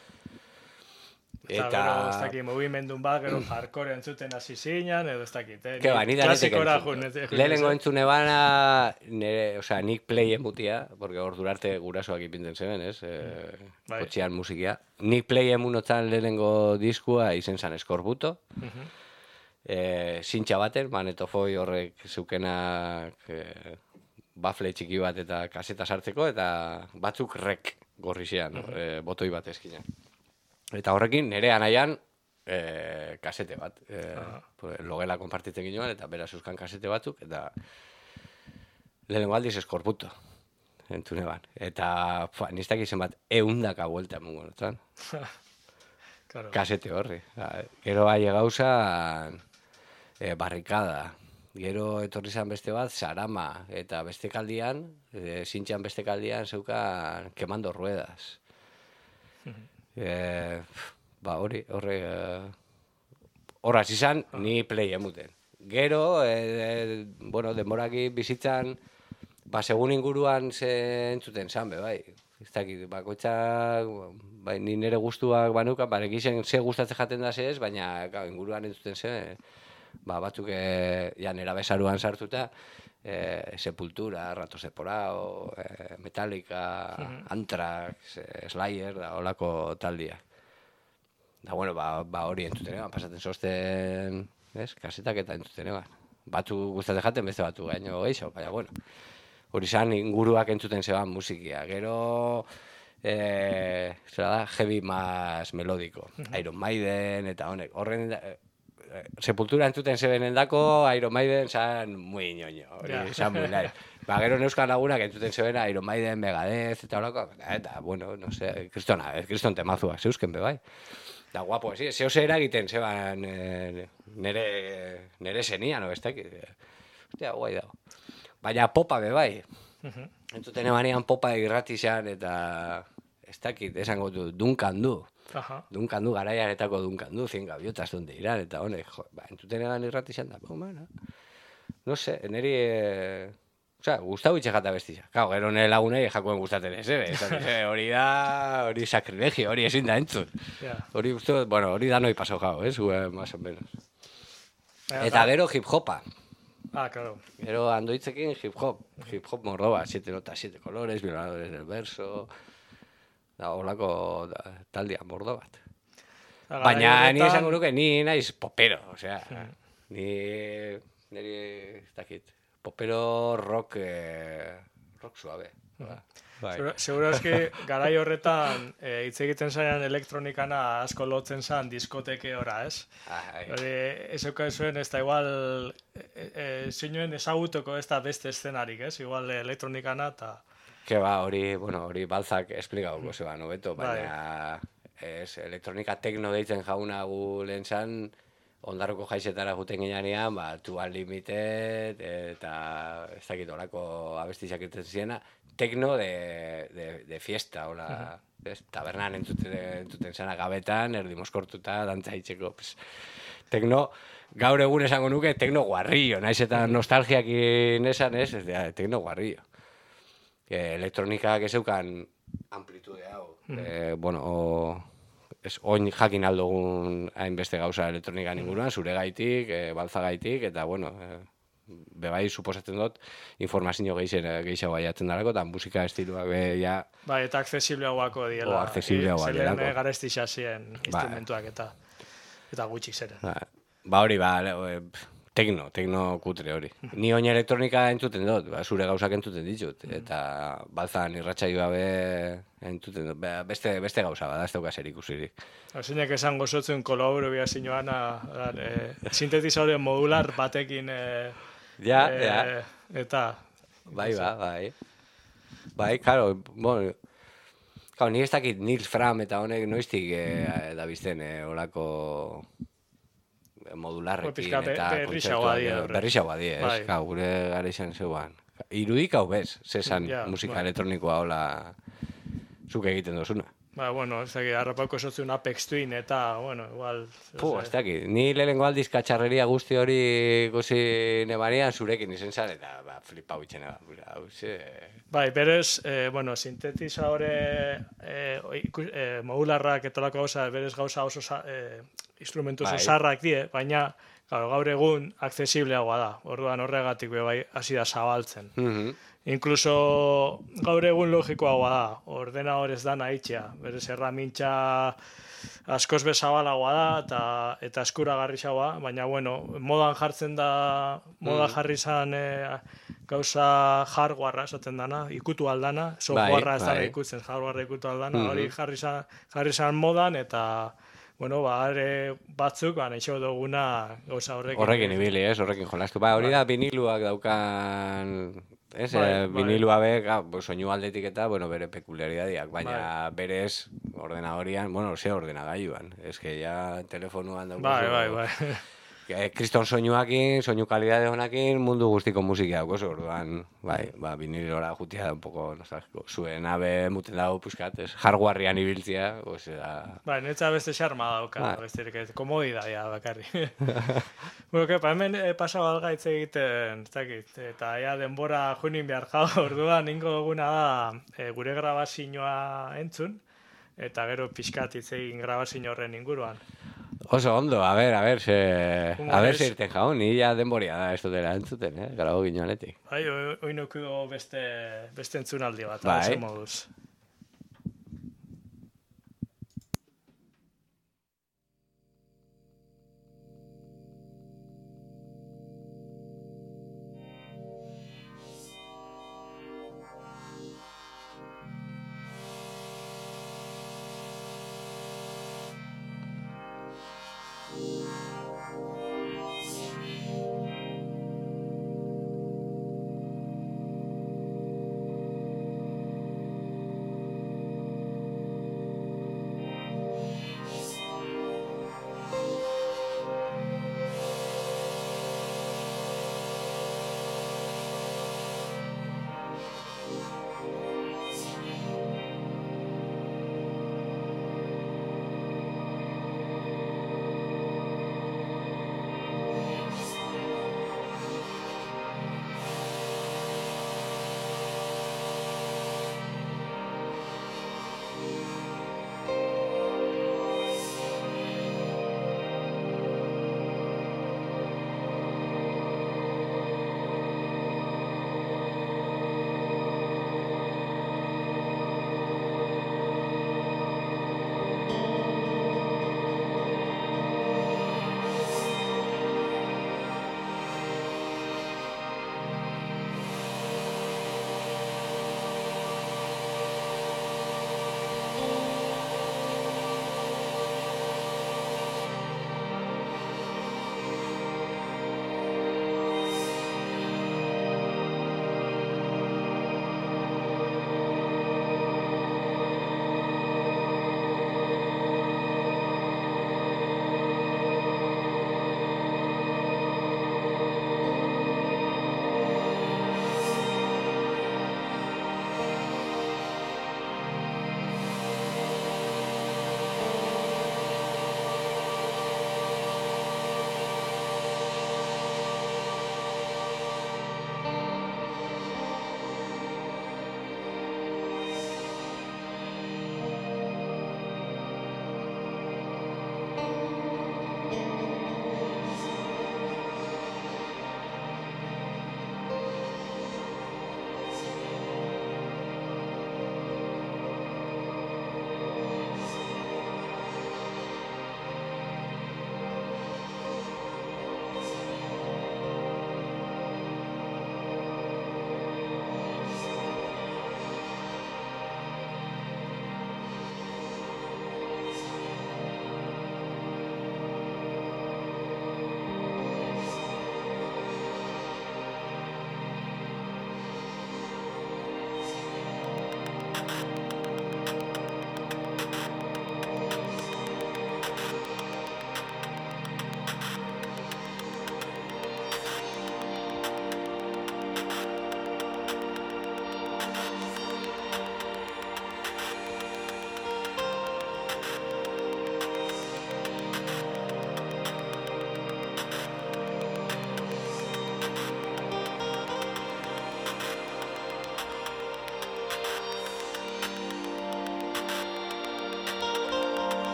Eta, gero, ez dakit, mugimendun bat, gero hardcore entzuten hasi zinan, edo ez dakit, eh? Ke ba, nida klasikora jun. Lehenengo entzune bana, nire, osea, nik play emutia, porque hor durarte gurasoak ipintzen zeben, ez? Eh, bai. Kotxean musikia. Nik play emunotzan lehenengo diskua izen zan Eskorbuto. Uh -huh. eh, Sintxa baten, manetofoi horrek zeukenak eh, bafle txiki bat eta kaseta sartzeko, eta batzuk rek gorri zian, uh -huh. eh, botoi bat eskinak. Eta horrekin, nire anaian, e, kasete bat. E, pues, logela konpartitzen ginoan, eta beraz euskan kasete batzuk, eta lehenengo aldiz Eskorbuto, entzune ban. Eta, fa, niztak izen bat, eundaka buelta mungo notan. Claro. Kasete horri. Gero bai gauza, e, barrikada. Gero etorri zan beste bat, Sarama. Eta beste kaldian, e, zintxan beste kaldian, zeukan, Kemando Ruedas. Eh, ba, hori, horre, eh, horraz izan, ni play emuten. Gero, eh, bueno, denboraki bizitzan, ba, segun inguruan ze entzuten zan, be, bai. Ez dakit, bakoitzak, bai, ni nire guztuak banuka, barekizen ze gustatzen jaten da ze ez, baina, gau, inguruan entzuten ze, ba, batzuk, eh, ja, nera bezaruan sartuta, Eh, Sepultura, Ratos de Porao, eh, Metallica, uh -huh. Anthrax, eh, Slayer, da holako taldia. Da, bueno, ba, ba hori entzuten eban, pasaten sosten, ez, kasetak eta entzuten eban. Batu gustatzen jaten, beste batu gaino geixo, baina, bueno. Hori zan, inguruak entzuten zeban musikia. Gero, eh, zera da, heavy más melodiko. Uh -huh. Iron Maiden, eta honek, horren... Eh, Sepultura entzuten zebenen dako, Iron Maiden zan muy ñoño, hori, yeah. Zan muy nahi. Ba, gero neuskan lagunak entzuten zebena Iron Maiden, Megadeth, eta horako, eta, bueno, no sé, kristona, kriston temazuak zeuzken be bai. Da, guapo, ezi, zeo zera egiten zeban e, nere, nere zenian, no, ez dakit. Ostia, guai dago. Baina popa be bai. Uh -huh. Entzuten emanean popa irratizan, eta ez dakit, esango du, Duncan du. Aha. Duncan du, garaiaretako Duncan du, cien gaviotas donde irán, eta honek, jo, ba, entuten egan irrati izan da, bueno, no sé, neri, eh, osea, gustau itxe jata bestia. Kau, gero nire lagunei jakoen gustaten ez, ere, hori da, hori sakrilegio, hori ezin da entzun. Yeah. Hori uste, bueno, hori da noi paso jau, eh, zue, más o menos. Eta gero hip-hopa. Ah, claro. Gero andoitzekin hip-hop, hip-hop mordoba, siete notas, siete colores, violadores del verso, da, holako da, taldia mordo bat. Baina ni esango nuke, ni naiz popero, osea, ni, niri, ez dakit, popero rock, eh, rock suave. Bai. Seguro eski, garai horretan, hitz egiten zainan elektronikana asko lotzen zan diskoteke ora, ez? Hori, ez euka zuen, ez da igual, zinuen ezagutuko ez da beste eszenarik, ez? Igual elektronikana eta... Que ba, hori, bueno, hori balzak esplikauko zeba, nobeto, baina ez, elektronika tekno deitzen jauna gu lehen zan, Ondarroko jaizetara juten ginean, ba, Two Unlimited, eta ez dakit olako abestizak eten ziena, tekno de, de, de fiesta, hola, uh-huh. ez, tabernan entzuten, entzuten zena gabetan, erdi moskortuta, dantza itxeko, pues, tekno, gaur egun esango nuke, tekno guarrillo, naiz eta nostalgiakin esan ez, ez da, tekno guarrillo. E, elektronikak ez eukan amplitude hau, uh-huh. e, bueno, o, ez, oin jakin aldogun hainbeste gauza elektronika inguruan, zure gaitik, e, balza gaitik, eta, bueno, e, bebai, suposatzen dut, informazio gehiago baiatzen darako, eta musika estiluak be, ja... Bai, eta aksesibleagoako diela. O, aksesibleagoak dielako. Zelen garesti xasien instrumentuak eta, eta gutxik zeren. Ba, ba hori, ba, e, tekno, tekno kutre hori. Ni oin elektronika entzuten dut, ba, zure gauzak entzuten ditut, eta balzan irratsaioa be entzuten dut, beste, beste gauza bada, ez dauka zer ikusirik. Zinek esan gozotzen kolaboro bia zinoan, e, sintetizadore modular batekin, e, ja, e, ja. Eta... Bai, ba, bai. Bai, karo, bueno, karo, ni ez dakit Nils Fram eta honek noiztik e, da bizten, e, olako... modularrekin eta berrixagoa die, ez, gau, gure gara izan zeuan. Irudik hau bez, zesan yeah, musika bai. Elektronikoa hola zuk egiten dozuna. Ba, bueno, ez dakit, harrapauko sotzun Apex Twin eta, bueno, igual... Pu, ez dakit, ni lehenengo aldiz katxarreria guzti hori guzi nebarian zurekin izen zan, eta ba, flipau itxena, hau ze... Bai, berez, eh, bueno, sintetizadore eh, eh, modularrak etolako gauza, berez gauza oso eh, instrumentu oso zarrak die, baina claro, gaur egun aksesibleagoa da, orduan horregatik be bai hasi da zabaltzen. Mm-hmm. Inkluso gaur egun logikoagoa da, ordenador ez da nahitxea, berez erramintxa askoz bezabalagoa da eta, eta eskuragarriagoa, baina bueno, modan jartzen da, moda jarri zan e, gauza hardwarea esaten dana, ikutu aldana, softwarea ez dana ikutzen, hardwarea ikutu aldana, mm-hmm. hori jarri zan, jarri zan modan eta bueno, ba, are batzuk, ba, naixo duguna gauza horrekin. Horrekin ibili, ez, horrekin jolastu. Ba, hori da viniluak daukan, ez, bai, eh, vinilua be, soinu aldetik eta, bueno, bere pekuliaridadiak, baina bai. Berez ordenadorian, bueno, ze ordenagailuan, ez que ya telefonuan daukazu. Bai, bai, bai. Kriston soinuakin, soinu kalidade honakin, mundu guztiko musika dauko, orduan, bai, ba, vinilora jutia da un poco nostálgico. Zuen abe muten dago puskat, ez, hardwarean ibiltzia, osea... Bai, netza beste xarma dauka, ah. besterik ez, komodidadia bakarri. Bueno, kepa, hemen eh, pasau algaitz egiten, ez dakit, eta ja denbora junin behar jau, orduan ingo duguna da e, gure grabazioa entzun, eta gero pixkat hitz egin grabazio horren inguruan. Oso ondo, a ver, a ver, se... a ver, se irten jaun, ni ja denboria da ez dutela entzuten, eh, grabo ginoanetik. Bai, oinuko beste, beste entzunaldi bat, bai. Oso moduz.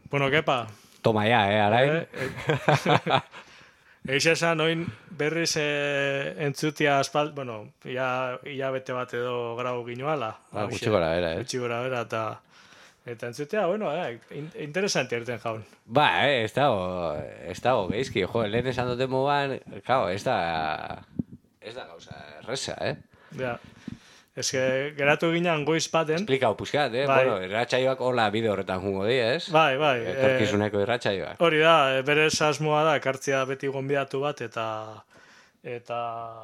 Bueno, kepa. Toma ya, eh, arain. Eh, Eix esan, oin berriz eh, entzutia aspal, bueno, ia, ia bete bat edo grau ginoala. Ah, gutxi gora bera, eh? Gutxi gora bera, eta, eta entzutia, bueno, eh, in, interesante erten jaun. Ba, eh, ez dago, ez dago, geizki, jo, lehen esan dute moban, claro, ez da, ez da gauza erresa, eh? Ja. Ez que geratu ginean goiz baten. Esplikau puskat, eh? Bai. Bueno, irratsaioak hola bide horretan jungo di, ez? Bai, bai. Etorkizuneko irratsaioak. Hori da, e, bere asmoa da, ekartzea beti gonbidatu bat, eta eta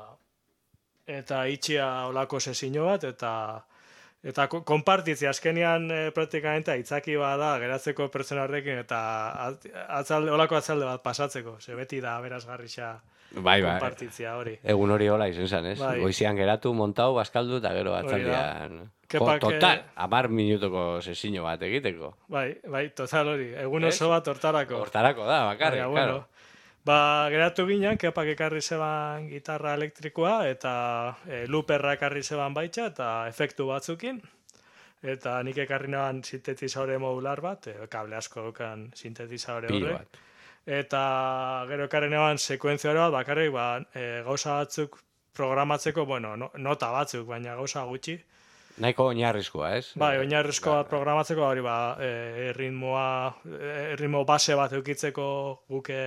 eta itxia olako sesio bat, eta eta konpartitzea azkenean e, praktikamente aitzaki bada geratzeko pertsona horrekin, eta atzalde, olako atzalde bat pasatzeko, ze beti da berazgarrixa. Bai, bai. Konpartitzea hori. Egun hori hola izen zen, ez? Bai. Goizian geratu, montau, bazkaldu, eta gero atzaldean. Kepak, total, amar minutuko sesio bat egiteko. Bai, bai, total hori. Egun oso bat hortarako. Hortarako da, bakarrik, Baina, bueno. Claro. Ba, geratu ginen, kepak ekarri zeban gitarra elektrikoa, eta e, looperra ekarri zeban baitxa, eta efektu batzukin. Eta nik ekarri naban sintetizadore modular bat, e, kable asko dukan sintetizadore horrek. Eta gero ekarri naban sekuentzia bat, bakarrik ba, e, gauza batzuk programatzeko, bueno, no, nota batzuk, baina gauza gutxi. Nahiko oinarrizkoa, ez? Bai, oinarrizkoa bat programatzeko, hori ba, e, ritmoa, e, ritmo base bat eukitzeko guke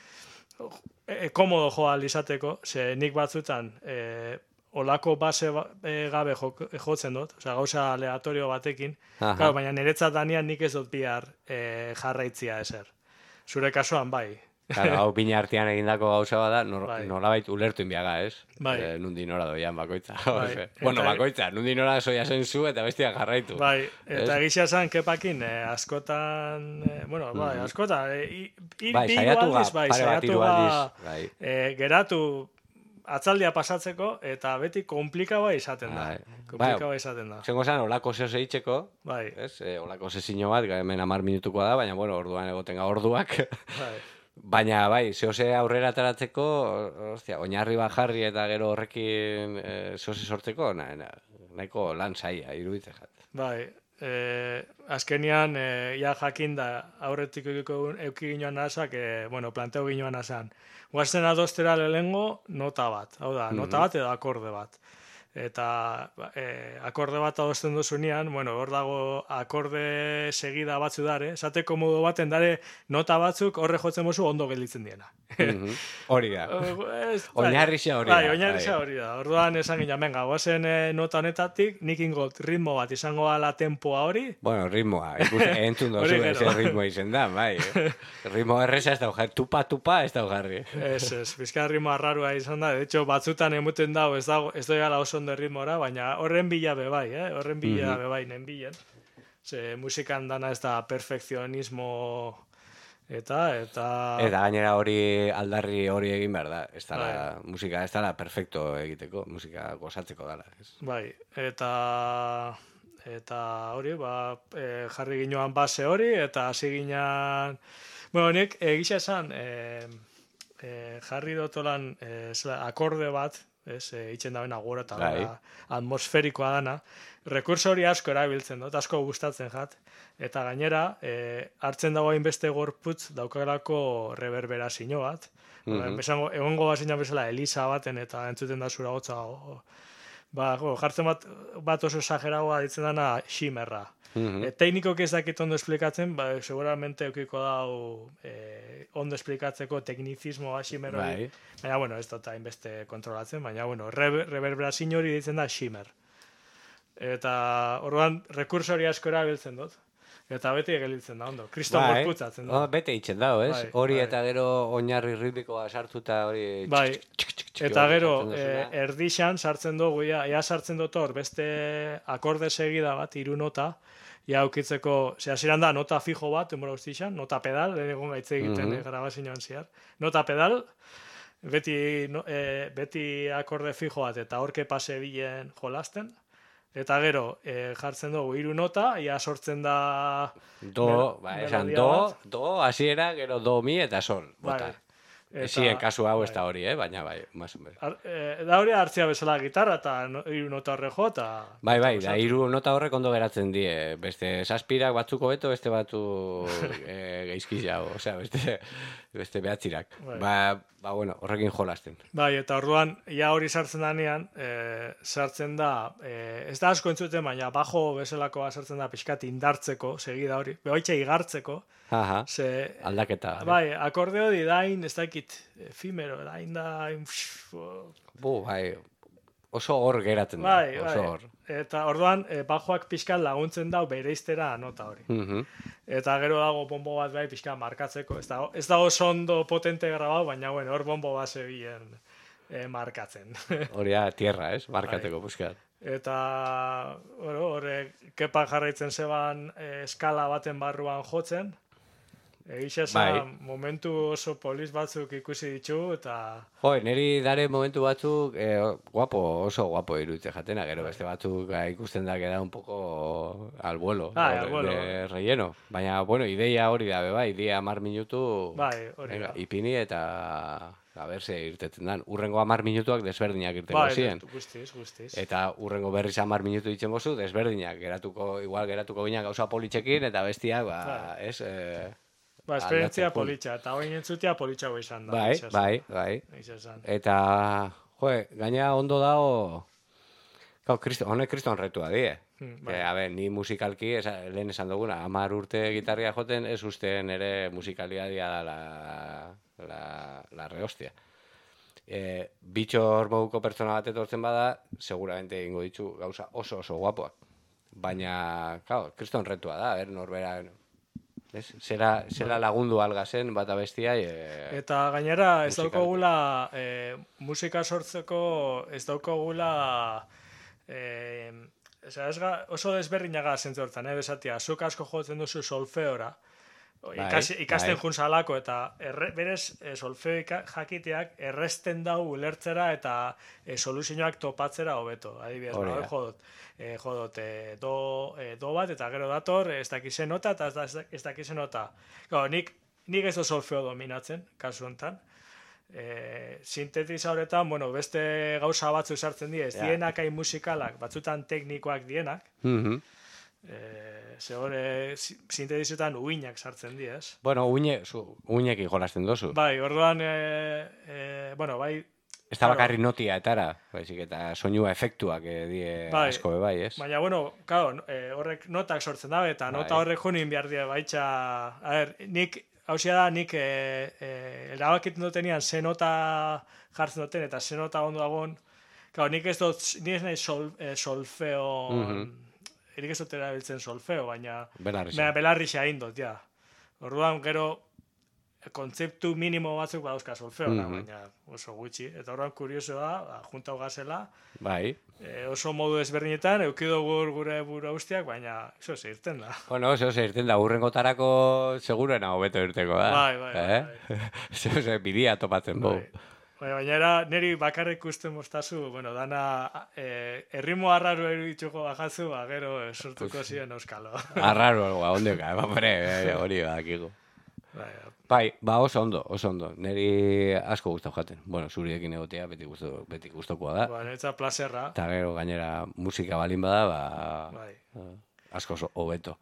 e, komodo joa izateko, ze nik batzutan e, olako base ba, e, gabe jok, jotzen dut, osea, gauza aleatorio batekin, claro, baina niretzat danian nik ez dut bihar e, jarraitzia ezer. Zure kasuan, bai. Claro, hau pina artean egindako gauza bada, nor, bai. Nolabait ulertu inbiaga, ez? Bai. E, nundi nora doian bakoitza. Bai. Bueno, Eta, bakoitza, nundi nora soia zen zu eta bestia jarraitu. Bai, eta egizia zan, kepakin, eh, askotan, eh, bueno, bai, mm. askotan, eh, ir, bai, saiatu aldiz, bai, saiatu ba, bai. eh, geratu atzaldia pasatzeko, eta beti komplikaua izaten da. Bai. Komplikaua bai, izaten da. Zengo zan, olako zeo zeitzeko, bai. Ez? E, olako zezino bat, hemen amar minutukoa da, baina, bueno, orduan egotenga orduak. Bai. Baina, bai, zehose aurrera ateratzeko, ostia, oinarri bat jarri eta gero horrekin e, zehose sortzeko, na, na, nahiko lan zaila, iruditzen jat. Bai, e, azkenian, e, ja jakin da, aurretik euki ginoan nazak, e, bueno, planteo ginoan nazan. Guazten adostera lehengo nota bat, hau da, nota bat edo akorde bat. Eta e, akorde bat adosten duzunean, bueno, hor dago akorde segida batzu dare, esateko modu baten dare nota batzuk horre jotzen mozu ondo gelditzen diena. Mm-hmm. Hori da. Oinarrixa hori da. Bai, oinarrixa hori da. Orduan esan gina, venga, guazen e, nota honetatik, nik ingot ritmo bat izango ala tempoa hori. Bueno, ritmoa, ikusi, entzun dozu eze ritmoa izen da, bai. Ritmo erresa ez da ujarri, tupa-tupa ez da ujarri. Ez, ez, bizka ritmoa rarua izan da, de hecho, batzutan emuten dago, ez dago, ez doigala oso ondo ritmora, baina horren bila bebai, eh? Horren bila mm-hmm. bebai nen bilen. Ze musikan dana ez da perfekzionismo eta, eta... Eta gainera hori aldarri hori egin behar da, ez dala, bai. Musika ez dala perfecto egiteko, musika gozatzeko dala. Ez. Bai, eta... Eta hori, ba, e, jarri ginoan base hori, eta hasi ginean... Bueno, nik egisa esan, e, e, jarri dotolan e, akorde bat, ez, e, itzen da bena gora eta bai. Atmosferikoa dana. Rekurso hori asko erabiltzen dut, asko gustatzen jat. Eta gainera, e, hartzen dago hainbeste gorputz daukarako reverberazio bat. Mm-hmm. Besango, egongo bazina bezala Elisa baten eta entzuten da zura hotza. O, ba, jo, jartzen bat, bat oso exageragoa ditzen dana shimmerra. Mm-hmm. E, teknikoki ez dakit ondo esplikatzen, ba, seguramente eukiko dau e, ondo esplikatzeko teknizismoa shimmer hori. Bai. Baina, bueno, ez dut hainbeste kontrolatzen, baina, bueno, reverberazio hori ditzen da shimmer. Eta, orduan, rekurso hori asko erabiltzen dut. Eta beti egelitzen da, ondo. Kriston bai. Gorputzatzen da. Oh, bete itzen da, ez? Bai, hori bai. Eta gero oinarri ritmikoa sartuta hori... Bai, eta gero e, erdixan sartzen dugu, ia, ia sartzen dut hor, beste akorde segida bat, hiru nota, ia aukitzeko, ze hasieran da, nota fijo bat, enbora guztixan, nota pedal, lehen egon gaitze egiten mm-hmm. grabazioan ziar. Nota pedal, beti, no, e, beti akorde fijo bat, eta horke pase bilen jolasten. Eta gero, e, jartzen dugu hiru nota, ia sortzen da... Do, ba, esan, do, bat. do, hasiera, gero do, mi eta sol. Bota. Bai. Ezien kasu hau ez da hori, eh? Baina bai, mas o menos. Ar, e, da hori hartzia bezala gitarra eta no, hiru nota horre jo, eta... Bai, bai, da hiru nota horrek ondo geratzen die. Beste zazpirak batzuko beto, beste batzu e, geizkizago, osea, beste, beste behatzirak. Bai. Ba, ba, bueno, horrekin jolasten. Bai, eta orduan, ja hori sartzen danean, e, sartzen da, e, ez da asko entzuten, baina bajo bezalakoa sartzen da pixkat indartzeko, segida hori, behoitxe igartzeko, Aha, ze, aldaketa. bai, akordeo di dain, ez dakit, efimero, dain da, Bu, bai, oso hor geratzen da, bai, oso bai. hor. Eta orduan, e, bajoak pixkat laguntzen dau bereiztera nota hori. Mhm. Eta gero dago bombo bat bai pixka markatzeko. Ez dago, ez dago oso potente grabau, baina bueno, hor bombo bat zebilen e, markatzen. Hori da, tierra, ez? Markateko buskat. Eta bueno, horre kepa jarraitzen zeban e, eskala baten barruan jotzen. Egixe Bai. momentu oso polis batzuk ikusi ditugu eta... Jo, niri dare momentu batzuk eh, guapo, oso guapo iruditzen jatena, gero beste batzuk eh, ikusten da queda un poco al vuelo, Ah, de, al vuelo. de relleno. Baina, bueno, ideia hori da, be, bai, ideia hamar minutu, Bai, hori venga, da. ipini eta a ber ze irtetzen dan. Urrengo hamar minutuak desberdinak irteko Bai, ziren. guztiz, guztiz. Eta urrengo berriz hamar minutu ditzen bozu, desberdinak, geratuko, igual geratuko ginean gauza politxekin, eta bestiak, ba, Bai. ez... Eh, Ba, esperientzia aldatzen. politxa, eta hoin entzutia politxago izan da. bai, egia esan. bai, bai. Egia esan. Eta, jo, gaina ondo dago, Kau, Kristo, honek kriston retua die. Hmm, bai. bai. A ber, ni musikalki, esa, lehen esan duguna, hamar urte gitarria joten, ez usten ere musikalitatea da la, la, la rehostia. E, bitxor moduko pertsona bat etortzen bada, seguramente ingo ditu gauza oso oso guapoak. Baina, kau, kriston retua da, a ber, norbera... Ez? Zera, zera lagundu algazen bat abestia. E... Eta gainera ez musikalki. daukagula e, musika sortzeko ez daukagula e, Osea, ez ga, oso desberdinaga zentzu hortan, eh, besatia, zuk asko jotzen duzu solfeora, Bai, ikasi, ikasten bai. junzalako, eta erre, berez e, solfeo ika, jakiteak erresten dau ulertzera eta e, soluzioak topatzera hobeto. Adibidez, Hori ba, da. jodot, e, jodot e, do, e, do bat, eta gero dator, ez dakizen nota, eta ez, da, ez dakizen nota. Gau, nik, nik ez do solfeo dominatzen, kasu honetan. E, sintetiza horretan, bueno, beste gauza batzu sartzen die, ez Ja. dienak hain musikalak, batzutan teknikoak dienak, Mhm. e, ze hori sintetizetan uinak sartzen die, ez? Bueno, uine, zu, uinekin jolasten dozu. Bai, orduan, e, e, bueno, bai, Ez da claro. bakarri notia etara, baizik eta soinua efektuak eh, die Bai. asko be bai, ez? baina, bueno, claro, e, horrek notak sortzen dabe, eta Bai. nota horrek junin behar die, baitxa, a ber, nik, hausia da, nik e, e, erabakiten dutenian ze nota jartzen duten, eta ze nota ondo dagoen, claro, nik ez dut, nik ez nahi sol, e, solfeo, Mhm. erik ez dut erabiltzen solfeo, baina, Belarrixa. baina belarrixa indot, ja. Orduan, gero, kontzeptu minimo batzuk badauzka solfeora, Mhm. baina oso gutxi. Eta orduan kuriosoa, ba, juntau gazela, Bai. e, oso modu ezberdinetan, eukido gur gure bura ustiak, baina oso ze irten da. Bueno, oso ze irten da, urrengotarako seguruena hobeto irteko da. Bai, bai, bai, eh? Zeo ze bidia topatzen bau. Bai. Baina, baina era, niri bakarrik ikusten mostazu, bueno, dana e, errimo arraro eruditxuko bajazu, ba, gero e, sortuko ziren euskalo. Arraro, ba, ondeka, ba, hombre, eh, hori badakigu. Bai, Bai, ba oso ondo, oso ondo. Neri asko gustau jaten. Bueno, zuriekin egotea beti gustu, beti gustokoa da. ba, netza plazerra. Eta gero gainera musika balin bada, ba Bai. eh, asko oso hobeto.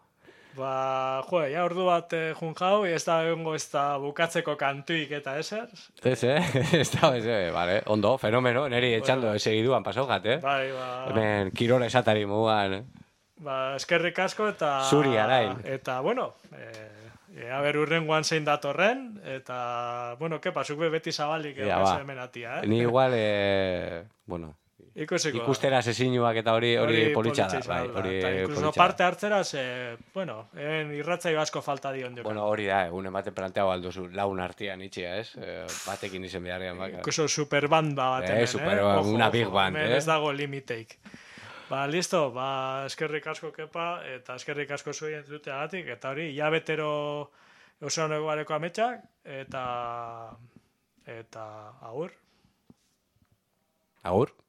Ba, jo, ja ordu bat eh, jun jau, ez da egongo ez da bukatzeko kantuik eta eser. Ez, eh? Ez da, ez, eh? Vale, ondo, fenomeno, neri etxando bueno. Segiduan pasau jat, eh? Bai, ba, Hemen kirola esatari mugan, eh? ba, eskerrik asko eta... Zuri, Arain. Eta, bueno, e, e, a ber, urrengoan zein datorren, eta, bueno, kepa, zuk be beti zabalik Ja, egon ba. hemen atia, eh? Ni igual, eh, bueno, Ikusiko da. ikustera sesinuak eta hori hori politxa da, izan bai, da. hori Eta incluso politxa parte da. hartzera, ze, bueno, hemen irratzaio asko falta dion dira. Bueno, hori da, egun ematen planteago alduzu laun artian itxia, ez? Eh, batekin izen beharrean baka. Incluso superbanda bat Eh, hemen, super- eh? Ojo, una ojo, big band, hemen eh? ez dago limiteik. Ba, listo, ba, eskerrik asko kepa, eta eskerrik asko zuen entzuteagatik, eta hori, ja betero oso honego bareko ametsak, eta, eta, agur. Agur?